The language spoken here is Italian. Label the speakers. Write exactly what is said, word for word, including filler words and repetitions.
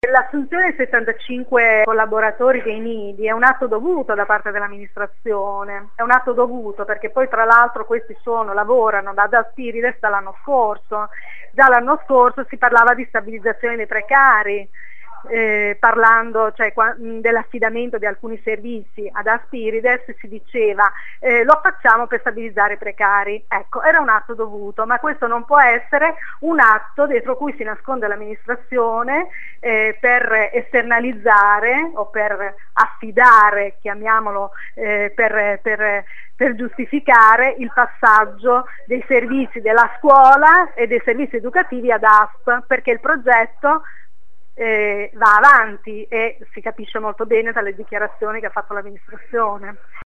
Speaker 1: L'assunzione di settantacinque collaboratori dei nidi è un atto dovuto da parte dell'amministrazione, è un atto dovuto perché poi tra l'altro questi sono, lavorano da Aspirides dall'anno scorso, già l'anno scorso si parlava di stabilizzazione dei precari, eh, parlando cioè, dell'affidamento di alcuni servizi ad Aspirides si diceva eh, lo facciamo per stabilizzare i precari, ecco era un atto dovuto, ma questo non può essere un atto dietro cui si nasconde l'amministrazione eh, per esternalizzare o per affidare, chiamiamolo eh, per, per, per giustificare il passaggio dei servizi della scuola e dei servizi educativi ad A S P, perché il progetto Eh, va avanti e si capisce molto bene dalle dichiarazioni che ha fatto l'amministrazione.